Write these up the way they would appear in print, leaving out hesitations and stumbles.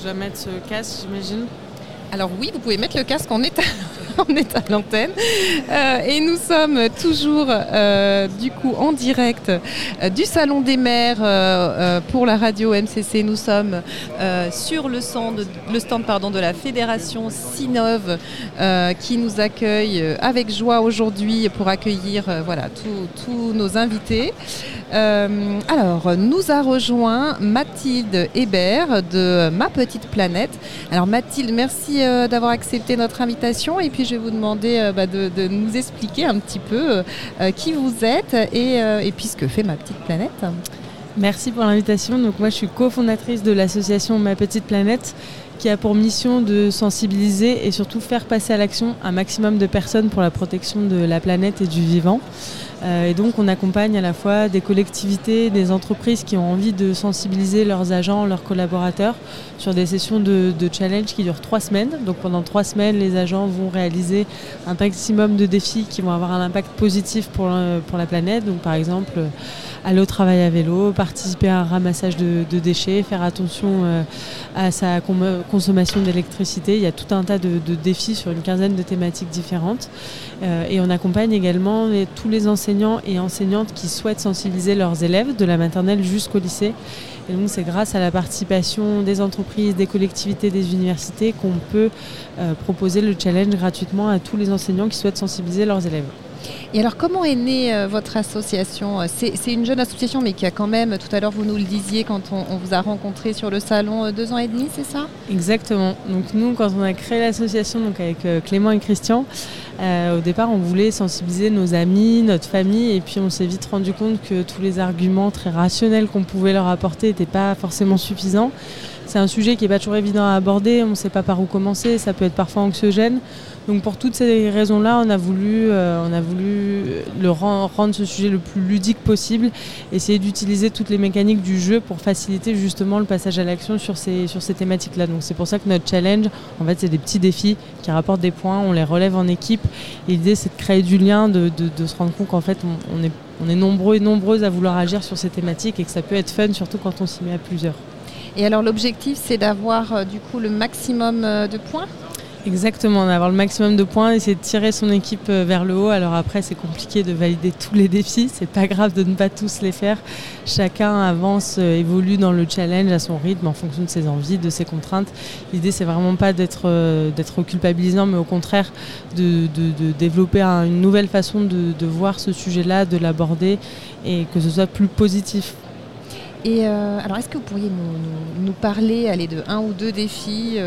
dois mettre ce casque, j'imagine. Alors oui, vous pouvez mettre le casque, on est à l'antenne. Et nous sommes toujours du coup en direct du Salon des maires pour la radio MCC. Nous sommes sur le stand de la Fédération Sinov qui nous accueille avec joie aujourd'hui pour accueillir tous nos invités. Alors, nous a rejoint Mathilde Hébert de Ma Petite Planète. Alors Mathilde, merci d'avoir accepté notre invitation et puis je vais vous demander de nous expliquer un petit peu qui vous êtes et puis ce que fait Ma Petite Planète. Merci pour l'invitation. Donc moi je suis cofondatrice de l'association Ma Petite Planète qui a pour mission de sensibiliser et surtout faire passer à l'action un maximum de personnes pour la protection de la planète et du vivant. Et donc on accompagne à la fois des collectivités, des entreprises qui ont envie de sensibiliser leurs agents, leurs collaborateurs sur des sessions de challenge qui durent 3 semaines. Donc pendant 3 semaines, les agents vont réaliser un maximum de défis qui vont avoir un impact positif pour la planète. Donc par exemple, aller au travail à vélo, participer à un ramassage de déchets, faire attention à sa consommation d'électricité. Il y a tout un tas de défis sur une quinzaine de thématiques différentes. Et on accompagne également tous les enseignants et enseignantes qui souhaitent sensibiliser leurs élèves de la maternelle jusqu'au lycée. Et donc c'est grâce à la participation des entreprises, des collectivités, des universités qu'on peut proposer le challenge gratuitement à tous les enseignants qui souhaitent sensibiliser leurs élèves. Et alors, comment est née votre association ? C'est une jeune association, mais qui a quand même, tout à l'heure vous nous le disiez quand on vous a rencontré sur le salon, 2 ans et demi, c'est ça ? Exactement. Donc nous, quand on a créé l'association donc avec Clément et Christian, au départ, on voulait sensibiliser nos amis, notre famille, et puis on s'est vite rendu compte que tous les arguments très rationnels qu'on pouvait leur apporter n'étaient pas forcément suffisants. C'est un sujet qui n'est pas toujours évident à aborder, on ne sait pas par où commencer, ça peut être parfois anxiogène. Donc pour toutes ces raisons-là, on a voulu rendre ce sujet le plus ludique possible, essayer d'utiliser toutes les mécaniques du jeu pour faciliter justement le passage à l'action sur ces thématiques-là. Donc c'est pour ça que notre challenge, en fait, c'est des petits défis qui rapportent des points, on les relève en équipe. Et l'idée, c'est de créer du lien, de se rendre compte qu'en fait, on est nombreux et nombreuses à vouloir agir sur ces thématiques et que ça peut être fun, surtout quand on s'y met à plusieurs. Et alors l'objectif, c'est d'avoir du coup le maximum de points ? Exactement, d'avoir le maximum de points, essayer de tirer son équipe vers le haut. Alors après, c'est compliqué de valider tous les défis, c'est pas grave de ne pas tous les faire. Chacun avance, évolue dans le challenge à son rythme en fonction de ses envies, de ses contraintes. L'idée, c'est vraiment pas d'être culpabilisant, mais au contraire de développer une nouvelle façon de voir ce sujet-là, de l'aborder et que ce soit plus positif. Et alors, est-ce que vous pourriez nous parler de 1 ou 2 défis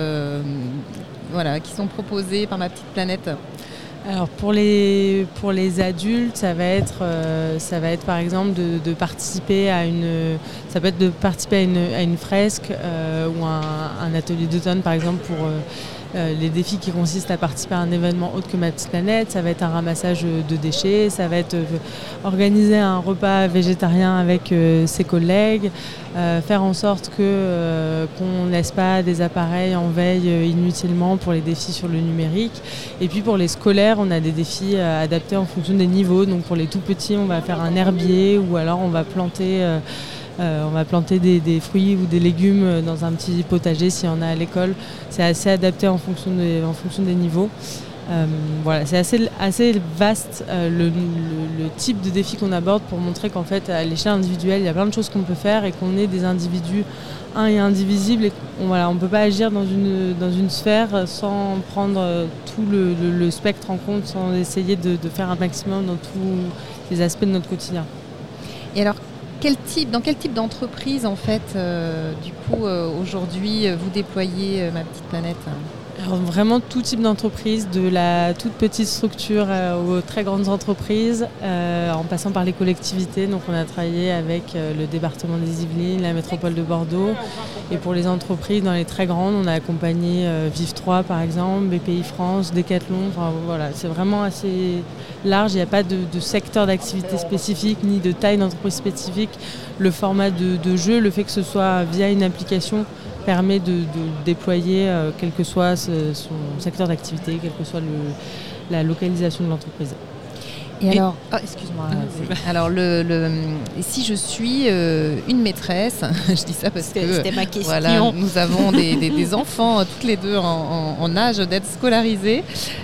qui sont proposés par Ma Petite Planète ? Alors pour les adultes, ça va être par exemple de participer à une fresque ou un atelier d'automne par exemple pour les défis qui consistent à participer à un événement autre que Ma Petite Planète. Ça va être un ramassage de déchets, ça va être organiser un repas végétarien avec ses collègues, faire en sorte qu'on ne laisse pas des appareils en veille inutilement pour les défis sur le numérique. Et puis pour les scolaires, on a des défis adaptés en fonction des niveaux. Donc pour les tout petits, on va faire un herbier ou alors on va planter des fruits ou des légumes dans un petit potager s'il y en a à l'école. C'est assez adapté en fonction des niveaux. C'est assez vaste le type de défi qu'on aborde pour montrer qu'en fait à l'échelle individuelle il y a plein de choses qu'on peut faire et qu'on est des individus et indivisibles et on ne peut pas agir dans une sphère sans prendre tout le spectre en compte, sans essayer de faire un maximum dans tous les aspects de notre quotidien. Et alors dans quel type d'entreprise en fait aujourd'hui vous déployez Ma Petite Planète ? Alors vraiment tout type d'entreprise, de la toute petite structure aux très grandes entreprises, en passant par les collectivités. Donc on a travaillé avec le département des Yvelines, la métropole de Bordeaux. Et pour les entreprises dans les très grandes, on a accompagné Viv3 par exemple, BPI France, Decathlon. Enfin, voilà, c'est vraiment assez large. Il n'y a pas de secteur d'activité spécifique ni de taille d'entreprise spécifique. Le format de jeu, le fait que ce soit via une application, permet de déployer quel que soit son secteur d'activité, quelle que soit la localisation de l'entreprise. Et alors, excuse-moi. Alors, si je suis une maîtresse, je dis ça parce que c'était ma question. Voilà, nous avons des enfants toutes les deux en âge d'être scolarisés.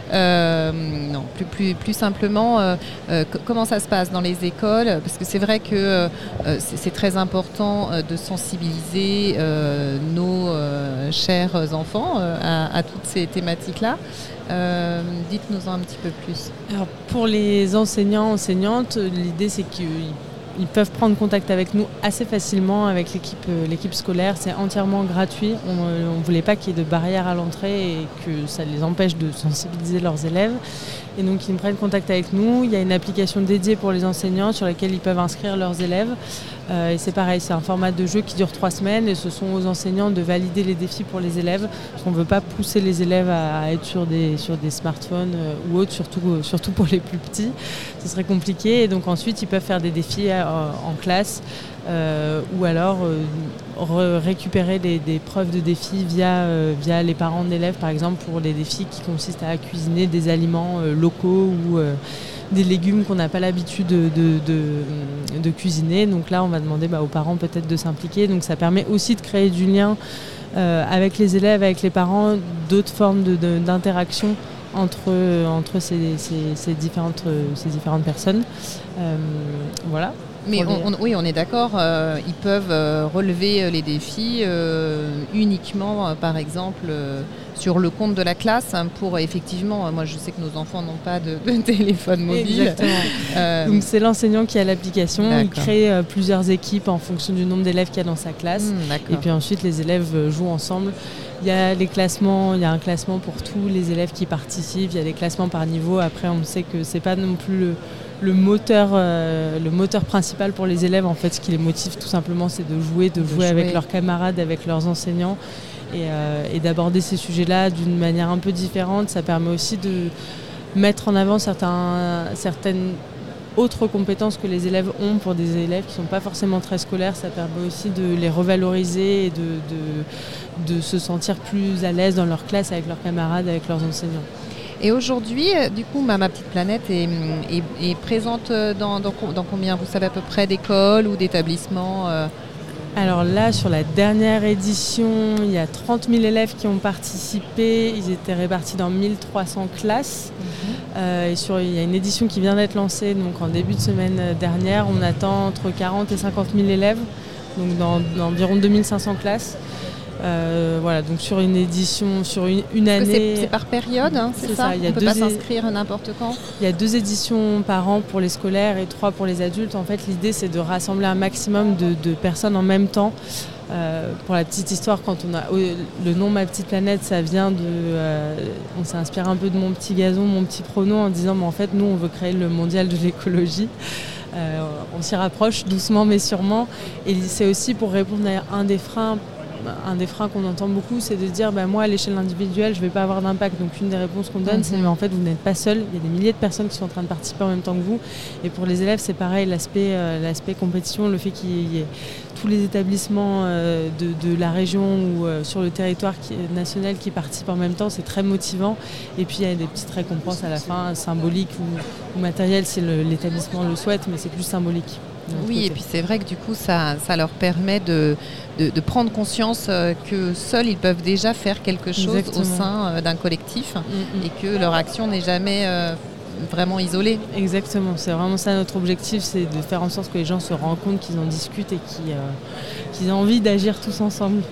Non, plus simplement, comment ça se passe dans les écoles? Parce que c'est vrai que c'est très important de sensibiliser nos chers enfants à toutes ces thématiques-là. Dites-nous-en un petit peu plus. Alors, pour les enseignants, enseignantes, l'idée c'est qu'ils peuvent prendre contact avec nous assez facilement avec l'équipe scolaire. C'est entièrement gratuit. On ne voulait pas qu'il y ait de barrière à l'entrée et que ça les empêche de sensibiliser leurs élèves. Et donc ils prennent contact avec nous. Il y a une application dédiée pour les enseignants sur laquelle ils peuvent inscrire leurs élèves. Et c'est pareil, c'est un format de jeu qui dure 3 semaines et ce sont aux enseignants de valider les défis pour les élèves. Parce qu'on ne veut pas pousser les élèves à être sur des smartphones ou autres, surtout pour les plus petits. Ce serait compliqué. Et donc ensuite, ils peuvent faire des défis en classe ou alors récupérer des preuves de défis via les parents d'élèves, par exemple, pour les défis qui consistent à cuisiner des aliments locaux ou des légumes qu'on n'a pas l'habitude de cuisiner. Donc là, on va demander aux parents peut-être de s'impliquer. Donc ça permet aussi de créer du lien avec les élèves, avec les parents, d'autres formes d'interaction entre ces différentes personnes. Voilà. Mais on est d'accord, ils peuvent relever les défis uniquement, par exemple, sur le compte de la classe pour effectivement, moi je sais que nos enfants n'ont pas de téléphone mobile. Exactement. Donc c'est l'enseignant qui a l'application, il crée plusieurs équipes en fonction du nombre d'élèves qu'il y a dans sa classe. Et puis ensuite les élèves jouent ensemble. Il y a les classements, il y a un classement pour tous les élèves qui participent, il y a des classements par niveau. Après on sait que c'est pas non plus le moteur principal pour les élèves. En fait, ce qui les motive tout simplement, c'est de jouer avec leurs camarades, avec leurs enseignants et d'aborder ces sujets-là d'une manière un peu différente. Ça permet aussi de mettre en avant certaines autres compétences que les élèves ont pour des élèves qui ne sont pas forcément très scolaires. Ça permet aussi de les revaloriser et de se sentir plus à l'aise dans leur classe avec leurs camarades, avec leurs enseignants. Et aujourd'hui, du coup, ma petite planète est présente dans combien, vous savez à peu près, d'écoles ou d'établissements Alors là, sur la dernière édition, il y a 30 000 élèves qui ont participé. Ils étaient répartis dans 1300 classes. Il y a une édition qui vient d'être lancée donc en début de semaine dernière. On attend entre 40 et 50 000 élèves, donc dans environ 2500 classes. Voilà, donc sur une édition, sur une année. C'est par période, hein, c'est ça. On ne peut pas s'inscrire n'importe quand. Il y a 2 éditions par an pour les scolaires et 3 pour les adultes. En fait, l'idée, c'est de rassembler un maximum de personnes en même temps. Pour la petite histoire, quand on a le nom Ma Petite Planète, ça vient on s'est inspiré un peu de Mon Petit Gazon, Mon Petit Pronom, en disant mais en fait, nous, on veut créer le mondial de l'écologie. On s'y rapproche doucement mais sûrement. Et c'est aussi pour répondre à un des freins qu'on entend beaucoup, c'est de dire moi à l'échelle individuelle je ne vais pas avoir d'impact. Donc une des réponses qu'on donne c'est mais en fait vous n'êtes pas seul, il y a des milliers de personnes qui sont en train de participer en même temps que vous. Et pour les élèves c'est pareil, l'aspect compétition, le fait qu'il y ait tous les établissements de la région ou sur le territoire national qui participent en même temps, c'est très motivant. Et puis il y a des petites récompenses à la fin, symboliques ou matérielles si l'établissement le souhaite, mais c'est plus symbolique. Oui, et puis c'est vrai que du coup ça leur permet de prendre conscience que seuls ils peuvent déjà faire quelque chose. Exactement. Au sein d'un collectif et que leur action n'est jamais vraiment isolée. Exactement, c'est vraiment ça notre objectif, c'est de faire en sorte que les gens se rendent compte, qu'ils en discutent et qu'ils ont envie d'agir tous ensemble.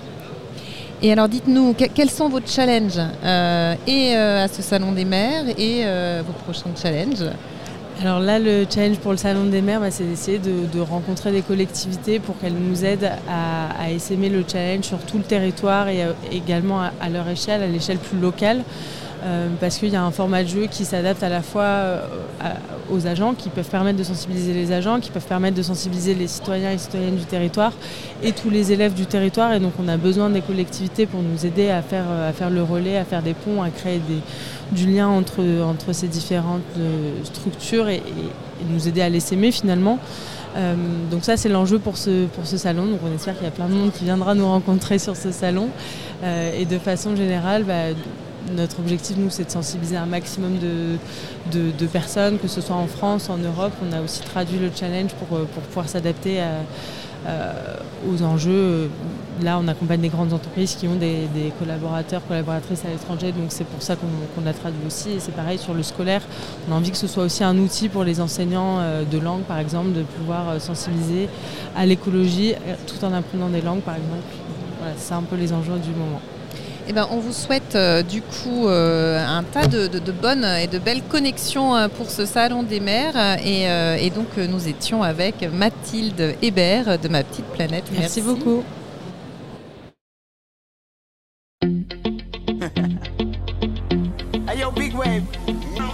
Et alors dites-nous, quels sont vos challenges à ce Salon des maires et vos prochains challenges ? Alors là, le challenge pour le Salon des maires, c'est d'essayer de rencontrer des collectivités pour qu'elles nous aident à essaimer le challenge sur tout le territoire et également à leur échelle, à l'échelle plus locale. Parce qu'il y a un format de jeu qui s'adapte à la fois aux agents, qui peuvent permettre de sensibiliser les agents, qui peuvent permettre de sensibiliser les citoyens et citoyennes du territoire et tous les élèves du territoire. Et donc on a besoin des collectivités pour nous aider à faire le relais, à faire des ponts, à créer du lien entre ces différentes structures et nous aider à les s'aimer finalement. Donc ça c'est l'enjeu pour ce salon. Donc on espère qu'il y a plein de monde qui viendra nous rencontrer sur ce salon. Et de façon générale, notre objectif, nous, c'est de sensibiliser un maximum de personnes, que ce soit en France, en Europe. On a aussi traduit le challenge pour pouvoir s'adapter aux enjeux. Là, on accompagne des grandes entreprises qui ont des collaborateurs, collaboratrices à l'étranger, donc c'est pour ça qu'on a traduit aussi. Et c'est pareil sur le scolaire. On a envie que ce soit aussi un outil pour les enseignants de langue, par exemple, de pouvoir sensibiliser à l'écologie tout en apprenant des langues, par exemple. Voilà, c'est un peu les enjeux du moment. Eh ben, on vous souhaite du coup un tas de bonnes et de belles connexions pour ce salon des mères. Et donc nous étions avec Mathilde Hébert de Ma Petite Planète. Merci beaucoup.